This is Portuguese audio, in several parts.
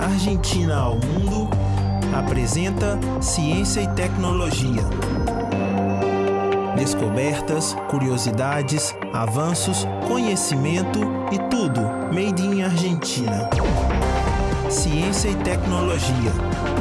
Argentina ao Mundo apresenta Ciência e Tecnologia. Descobertas, curiosidades, avanços, conhecimento e tudo made in Argentina. Ciência e Tecnologia.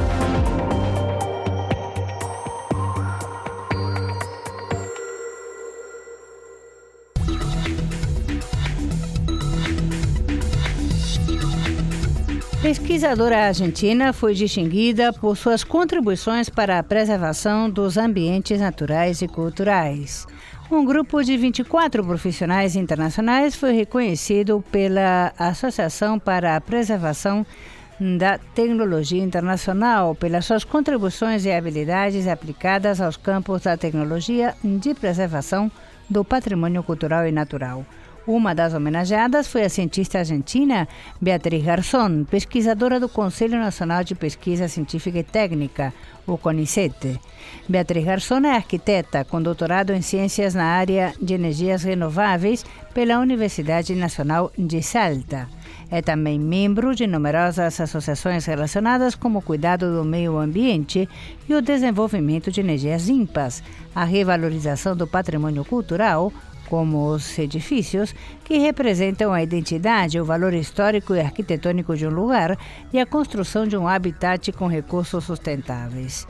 Pesquisadora argentina foi distinguida por suas contribuições para a preservação dos ambientes naturais e culturais. Um grupo de 24 profissionais internacionais foi reconhecido pela Associação para a Preservação da Tecnologia Internacional pelas suas contribuições e habilidades aplicadas aos campos da tecnologia de preservação do patrimônio cultural e natural. Uma das homenageadas foi a cientista argentina Beatriz Garzón, pesquisadora do Conselho Nacional de Pesquisa Científica e Técnica, o CONICET. Beatriz Garzón é arquiteta com doutorado em ciências na área de energias renováveis pela Universidade Nacional de Salta. É também membro de numerosas associações relacionadas com o cuidado do meio ambiente e o desenvolvimento de energias limpas, a revalorização do patrimônio cultural, como os edifícios, que representam a identidade, o valor histórico e arquitetônico de um lugar e a construção de um habitat com recursos sustentáveis.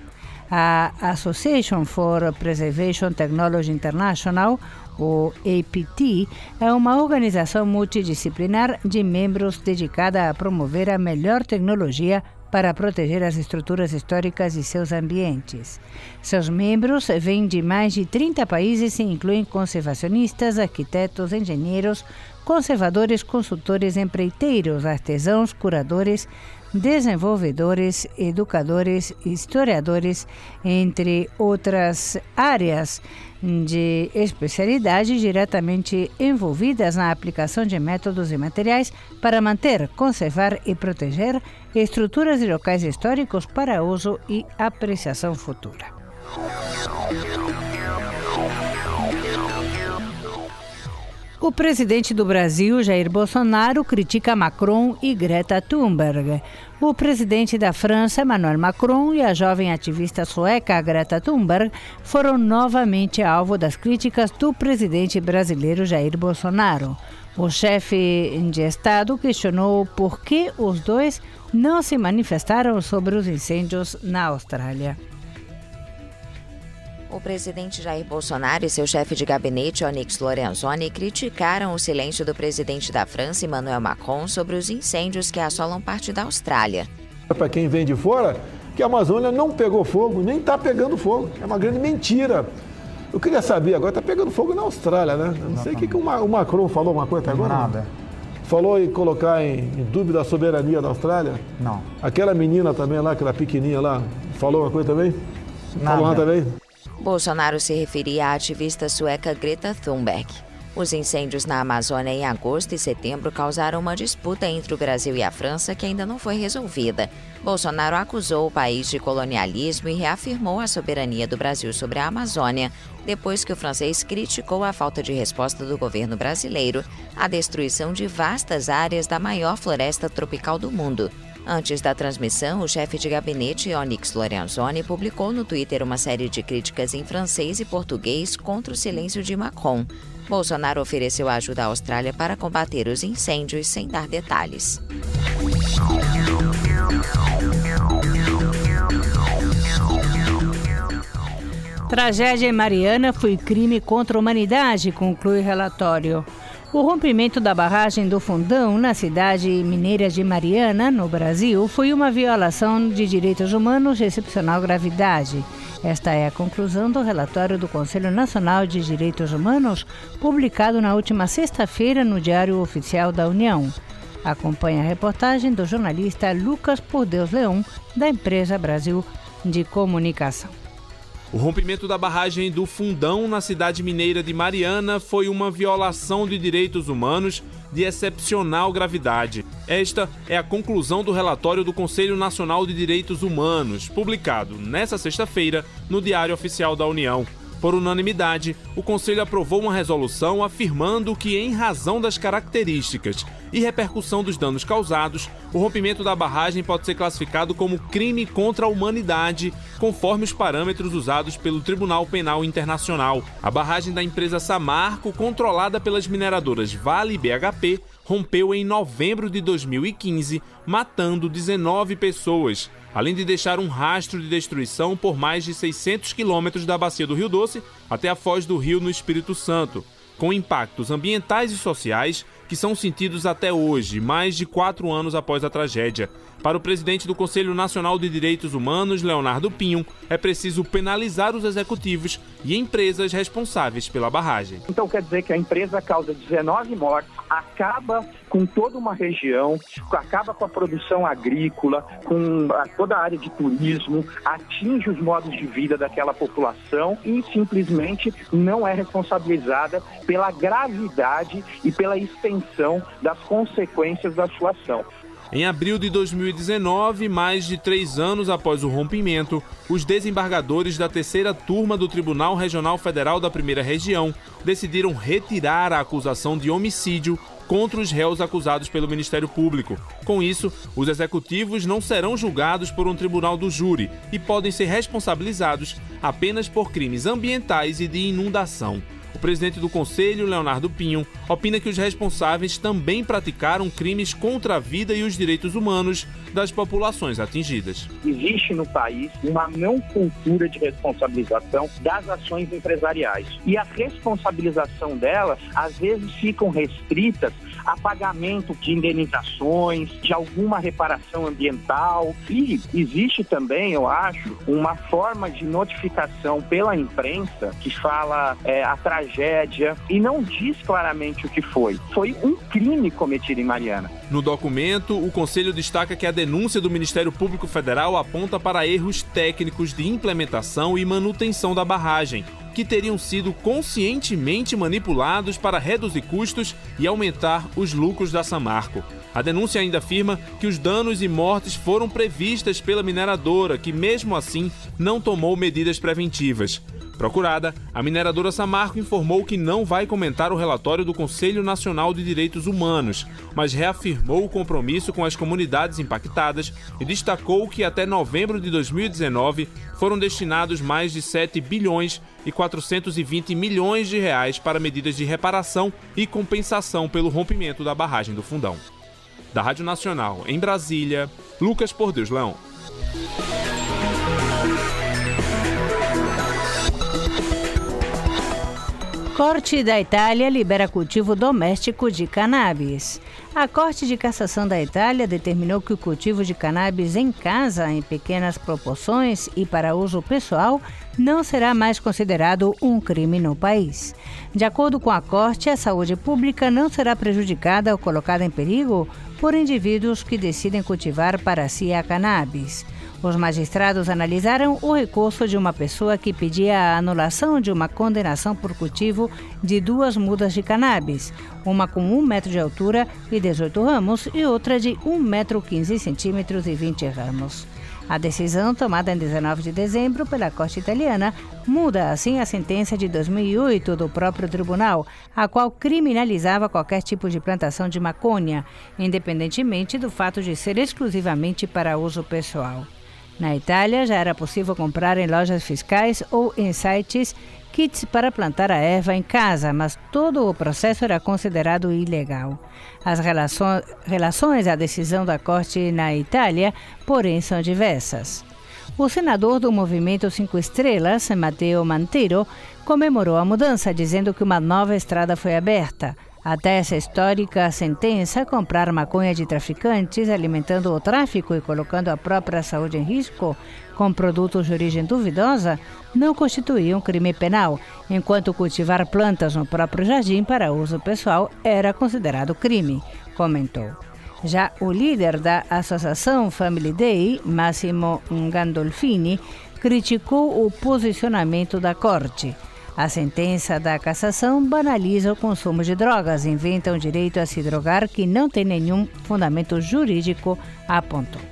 A Association for Preservation Technology International, o APT, é uma organização multidisciplinar de membros dedicada a promover a melhor tecnologia para proteger as estruturas históricas e seus ambientes. Seus membros vêm de mais de 30 países e incluem conservacionistas, arquitetos, engenheiros, conservadores, consultores, empreiteiros, artesãos, curadores, desenvolvedores, educadores, historiadores, entre outras áreas de especialidade diretamente envolvidas na aplicação de métodos e materiais para manter, conservar e proteger estruturas e locais históricos para uso e apreciação futura. O presidente do Brasil, Jair Bolsonaro, critica Macron e Greta Thunberg. O presidente da França, Emmanuel Macron, e a jovem ativista sueca Greta Thunberg foram novamente alvo das críticas do presidente brasileiro Jair Bolsonaro. O chefe de Estado questionou por que os dois não se manifestaram sobre os incêndios na Austrália. O presidente Jair Bolsonaro e seu chefe de gabinete, Onyx Lorenzoni, criticaram o silêncio do presidente da França, Emmanuel Macron, sobre os incêndios que assolam parte da Austrália. Para quem vem de fora, que a Amazônia não pegou fogo, nem está pegando fogo. É uma grande mentira. Eu queria saber, agora está pegando fogo na Austrália, né? Eu não sei o que o Macron falou uma coisa até agora. Nada. Falou em colocar em dúvida a soberania da Austrália? Não. Aquela menina também lá, aquela pequenininha lá, falou uma coisa também? Nada. Falou também? Bolsonaro se referia à ativista sueca Greta Thunberg. Os incêndios na Amazônia em agosto e setembro causaram uma disputa entre o Brasil e a França que ainda não foi resolvida. Bolsonaro acusou o país de colonialismo e reafirmou a soberania do Brasil sobre a Amazônia, depois que o francês criticou a falta de resposta do governo brasileiro à destruição de vastas áreas da maior floresta tropical do mundo. Antes da transmissão, o chefe de gabinete, Onyx Lorenzoni, publicou no Twitter uma série de críticas em francês e português contra o silêncio de Macron. Bolsonaro ofereceu ajuda à Austrália para combater os incêndios sem dar detalhes. Tragédia em Mariana foi crime contra a humanidade, conclui relatório. O rompimento da barragem do Fundão, na cidade mineira de Mariana, no Brasil, foi uma violação de direitos humanos de excepcional gravidade. Esta é a conclusão do relatório do Conselho Nacional de Direitos Humanos, publicado na última sexta-feira no Diário Oficial da União. Acompanhe a reportagem do jornalista Lucas Por Deus Leão, da empresa Brasil de Comunicação. O rompimento da barragem do Fundão na cidade mineira de Mariana foi uma violação de direitos humanos de excepcional gravidade. Esta é a conclusão do relatório do Conselho Nacional de Direitos Humanos, publicado nesta sexta-feira no Diário Oficial da União. Por unanimidade, o Conselho aprovou uma resolução afirmando que, em razão das características e repercussão dos danos causados, o rompimento da barragem pode ser classificado como crime contra a humanidade, conforme os parâmetros usados pelo Tribunal Penal Internacional. A barragem da empresa Samarco, controlada pelas mineradoras Vale e BHP, rompeu em novembro de 2015, matando 19 pessoas, além de deixar um rastro de destruição por mais de 600 quilômetros da bacia do Rio Doce até a foz do rio no Espírito Santo, com impactos ambientais e sociais que são sentidos até hoje, mais de 4 anos após a tragédia. Para o presidente do Conselho Nacional de Direitos Humanos, Leonardo Pinho, é preciso penalizar os executivos e empresas responsáveis pela barragem. Então quer dizer que a empresa causa 19 mortes, acaba com toda uma região, acaba com a produção agrícola, com toda a área de turismo, atinge os modos de vida daquela população e simplesmente não é responsabilizada pela gravidade e pela extensão das consequências da sua ação. Em abril de 2019, mais de 3 anos após o rompimento, os desembargadores da 3ª turma do Tribunal Regional Federal da 1ª Região decidiram retirar a acusação de homicídio contra os réus acusados pelo Ministério Público. Com isso, os executivos não serão julgados por um tribunal do júri e podem ser responsabilizados apenas por crimes ambientais e de inundação. O presidente do Conselho, Leonardo Pinho, opina que os responsáveis também praticaram crimes contra a vida e os direitos humanos das populações atingidas. Existe no país uma não cultura de responsabilização das ações empresariais. E a responsabilização delas, às vezes, ficam restritas a pagamento de indenizações, de alguma reparação ambiental. E existe também, eu acho, uma forma de notificação pela imprensa que fala a tragédia e não diz claramente o que foi. Foi um crime cometido em Mariana. No documento, o Conselho destaca que a denúncia do Ministério Público Federal aponta para erros técnicos de implementação e manutenção da barragem, que teriam sido conscientemente manipulados para reduzir custos e aumentar os lucros da Samarco. A denúncia ainda afirma que os danos e mortes foram previstas pela mineradora, que mesmo assim não tomou medidas preventivas. Procurada, a mineradora Samarco informou que não vai comentar o relatório do Conselho Nacional de Direitos Humanos, mas reafirmou o compromisso com as comunidades impactadas e destacou que até novembro de 2019 foram destinados mais de 7 bilhões e 420 milhões de reais para medidas de reparação e compensação pelo rompimento da barragem do Fundão. Da Rádio Nacional, em Brasília, Lucas Pordeuslão. Corte da Itália libera cultivo doméstico de cannabis. A Corte de Cassação da Itália determinou que o cultivo de cannabis em casa, em pequenas proporções e para uso pessoal, não será mais considerado um crime no país. De acordo com a Corte, a saúde pública não será prejudicada ou colocada em perigo por indivíduos que decidem cultivar para si a cannabis. Os magistrados analisaram o recurso de uma pessoa que pedia a anulação de uma condenação por cultivo de 2 mudas de cannabis, uma com 1 metro de altura e 18 ramos e outra de 1 metro 15 centímetros e 20 ramos. A decisão, tomada em 19 de dezembro pela Corte Italiana, muda assim a sentença de 2008 do próprio tribunal, a qual criminalizava qualquer tipo de plantação de maconha, independentemente do fato de ser exclusivamente para uso pessoal. Na Itália, já era possível comprar em lojas fiscais ou em sites kits para plantar a erva em casa, mas todo o processo era considerado ilegal. As relações à decisão da Corte na Itália, porém, são diversas. O senador do Movimento 5 Estrelas, Matteo Mantero, comemorou a mudança, dizendo que uma nova estrada foi aberta. Até essa histórica sentença, comprar maconha de traficantes, alimentando o tráfico e colocando a própria saúde em risco com produtos de origem duvidosa, não constituía um crime penal, enquanto cultivar plantas no próprio jardim para uso pessoal era considerado crime, comentou. Já o líder da Associação Family Day, Massimo Gandolfini, criticou o posicionamento da Corte. A sentença da cassação banaliza o consumo de drogas, inventa um direito a se drogar que não tem nenhum fundamento jurídico, apontou.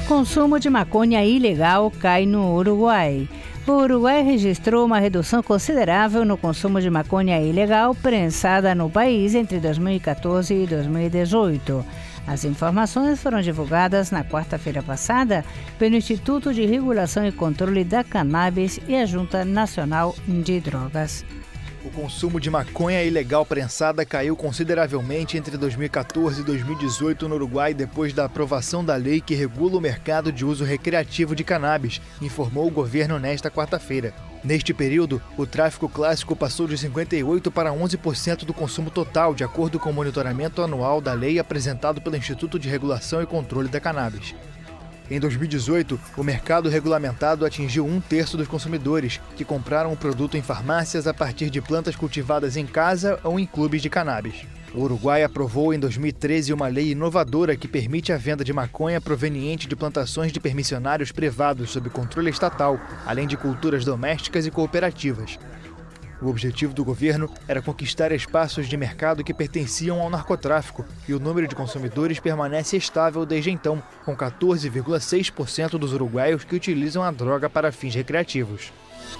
Consumo de maconha ilegal cai no Uruguai. O Uruguai registrou uma redução considerável no consumo de maconha ilegal prensada no país entre 2014 e 2018. As informações foram divulgadas na quarta-feira passada pelo Instituto de Regulação e Controle da Cannabis e a Junta Nacional de Drogas. O consumo de maconha ilegal prensada caiu consideravelmente entre 2014 e 2018 no Uruguai depois da aprovação da lei que regula o mercado de uso recreativo de cannabis, informou o governo nesta quarta-feira. Neste período, o tráfico clássico passou de 58% para 11% do consumo total, de acordo com o monitoramento anual da lei apresentado pelo Instituto de Regulação e Controle da Cannabis. Em 2018, o mercado regulamentado atingiu 1/3 dos consumidores, que compraram o produto em farmácias a partir de plantas cultivadas em casa ou em clubes de cannabis. O Uruguai aprovou em 2013 uma lei inovadora que permite a venda de maconha proveniente de plantações de permissionários privados sob controle estatal, além de culturas domésticas e cooperativas. O objetivo do governo era conquistar espaços de mercado que pertenciam ao narcotráfico, e o número de consumidores permanece estável desde então, com 14,6% dos uruguaios que utilizam a droga para fins recreativos.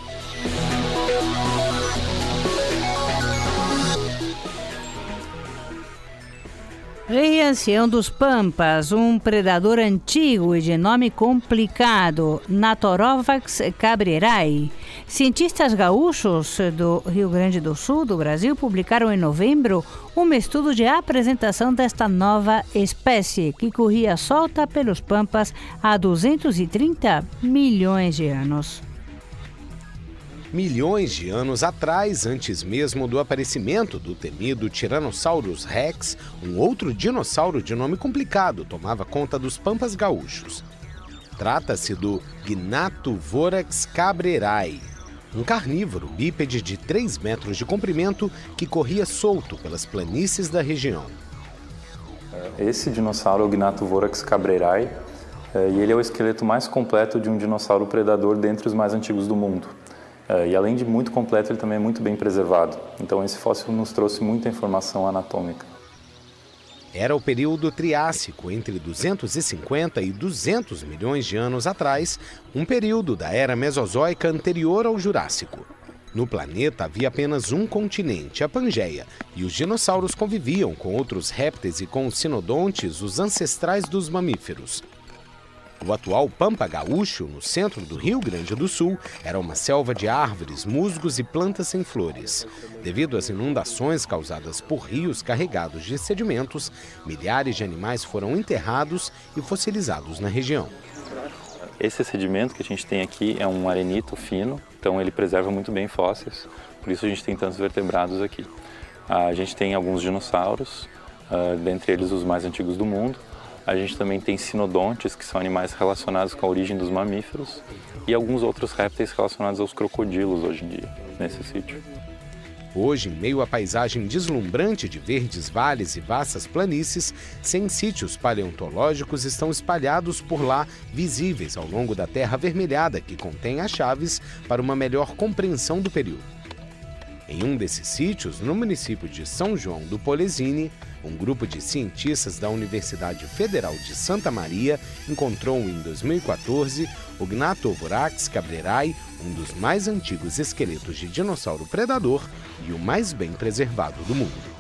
Rei ancião dos Pampas, um predador antigo e de nome complicado, Natorovax cabrerae. Cientistas gaúchos do Rio Grande do Sul, do Brasil, publicaram em novembro um estudo de apresentação desta nova espécie, que corria solta pelos Pampas há 230 milhões de anos. Milhões de anos atrás, antes mesmo do aparecimento do temido Tyrannosaurus Rex, um outro dinossauro de nome complicado tomava conta dos Pampas gaúchos. Trata-se do Gnatovorax cabrerae, um carnívoro bípede de 3 metros de comprimento que corria solto pelas planícies da região. Esse dinossauro é o Gnatovorax cabrerae e ele é o esqueleto mais completo de um dinossauro predador dentre os mais antigos do mundo. E além de muito completo, ele também é muito bem preservado. Então esse fóssil nos trouxe muita informação anatômica. Era o período Triássico, entre 250 e 200 milhões de anos atrás, um período da era Mesozoica anterior ao Jurássico. No planeta havia apenas um continente, a Pangeia, e os dinossauros conviviam com outros répteis e com os sinodontes, os ancestrais dos mamíferos. O atual Pampa Gaúcho, no centro do Rio Grande do Sul, era uma selva de árvores, musgos e plantas sem flores. Devido às inundações causadas por rios carregados de sedimentos, milhares de animais foram enterrados e fossilizados na região. Esse sedimento que a gente tem aqui é um arenito fino, então ele preserva muito bem fósseis, por isso a gente tem tantos vertebrados aqui. A gente tem alguns dinossauros, dentre eles os mais antigos do mundo. A gente também tem sinodontes, que são animais relacionados com a origem dos mamíferos, e alguns outros répteis relacionados aos crocodilos hoje em dia, nesse sítio. Hoje, em meio à paisagem deslumbrante de verdes vales e vastas planícies, 100 sítios paleontológicos estão espalhados por lá, visíveis ao longo da terra avermelhada, que contém as chaves para uma melhor compreensão do período. Em um desses sítios, no município de São João do Polesine, um grupo de cientistas da Universidade Federal de Santa Maria encontrou em 2014 o Gnatovorax cabrerae, um dos mais antigos esqueletos de dinossauro predador e o mais bem preservado do mundo.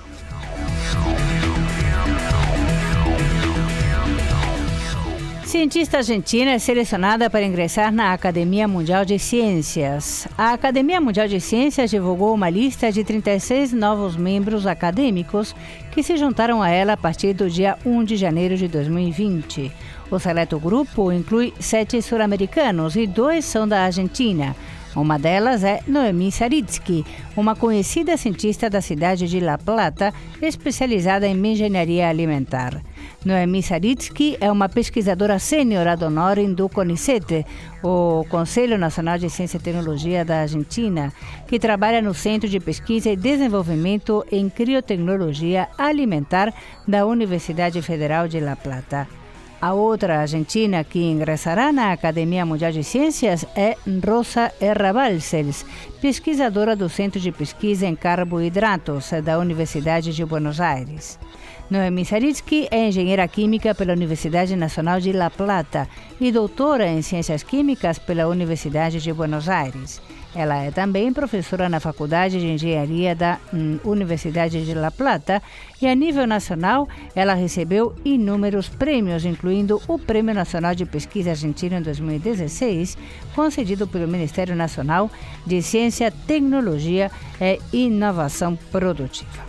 Cientista argentina é selecionada para ingressar na Academia Mundial de Ciências. A Academia Mundial de Ciências divulgou uma lista de 36 novos membros acadêmicos que se juntaram a ela a partir do dia 1 de janeiro de 2020. O seleto grupo inclui 7 sul-americanos e 2 são da Argentina. Uma delas é Noemi Saritsky, uma conhecida cientista da cidade de La Plata, especializada em engenharia alimentar. Noemi Saritsky é uma pesquisadora sênior ad honorem do CONICET, o Conselho Nacional de Ciência e Tecnologia da Argentina, que trabalha no Centro de Pesquisa e Desenvolvimento em Criotecnologia Alimentar da Universidade Federal de La Plata. A outra argentina que ingressará na Academia Mundial de Ciências é Rosa Errabalcels, pesquisadora do Centro de Pesquisa em Carboidratos da Universidade de Buenos Aires. Noemi Saritsky é engenheira química pela Universidade Nacional de La Plata e doutora em Ciências Químicas pela Universidade de Buenos Aires. Ela é também professora na Faculdade de Engenharia da Universidade de La Plata e, a nível nacional, ela recebeu inúmeros prêmios, incluindo o Prêmio Nacional de Pesquisa Argentino em 2016, concedido pelo Ministério Nacional de Ciência, Tecnologia e Inovação Produtiva.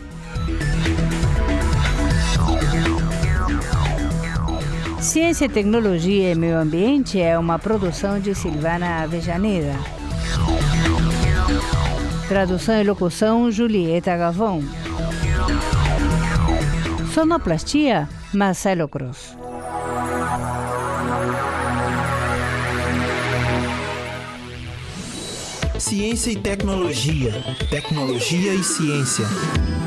Ciência, Tecnologia e Meio Ambiente é uma produção de Silvana Avellaneda. Tradução e locução, Julieta Gavon. Sonoplastia, Marcelo Cruz. Ciência e tecnologia. Tecnologia e ciência.